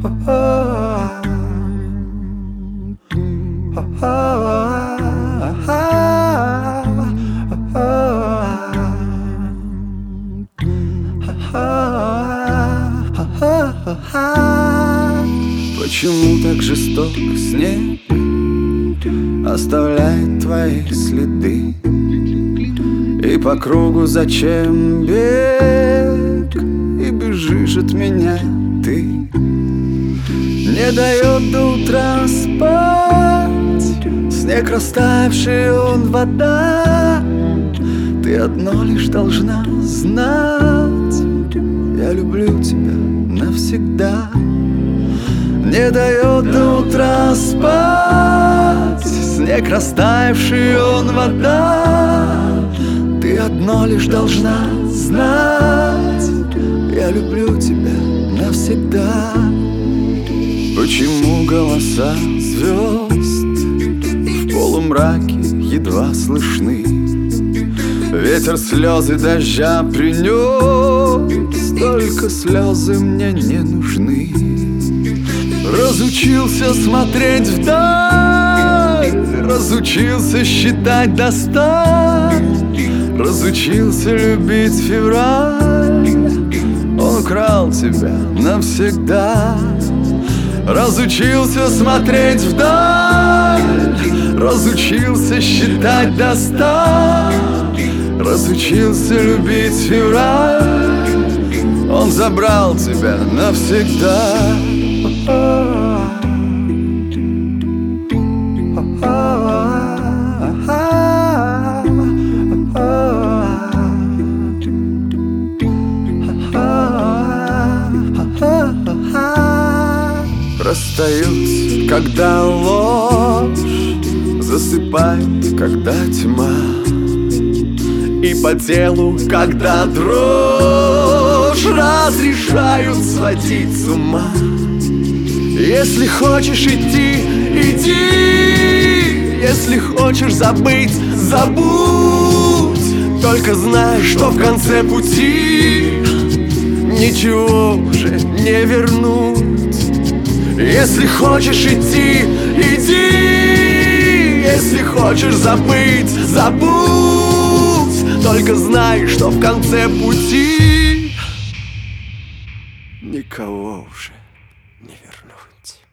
Почему так жесток снег оставляет твои следы? И по кругу зачем бег? И бежишь от меня ты. Не дает до утра спать снег растаявший, он вода. Ты одно лишь должна знать: я люблю тебя навсегда. Не дает до утра спать снег растаявший, он вода. Ты одно лишь должна знать: я люблю тебя навсегда. Почему голоса звезд в полумраке едва слышны? Ветер слезы дождя принес, только слезы мне не нужны. Разучился смотреть вдаль, разучился считать до 100, разучился любить февраль. Он украл тебя навсегда. Разучился смотреть вдаль, разучился считать до 100, разучился любить февраль. Он забрал тебя навсегда. Расстаются, когда ложь засыпает, когда тьма, и по телу, когда дрожь, разрешают сводить с ума. Если хочешь идти, иди. Если хочешь забыть, забудь. Только знай, что в конце пути ничего уже не вернуть. Если хочешь идти, иди. Если хочешь забыть, забудь. Только знай, что в конце пути никого уже не вернуть.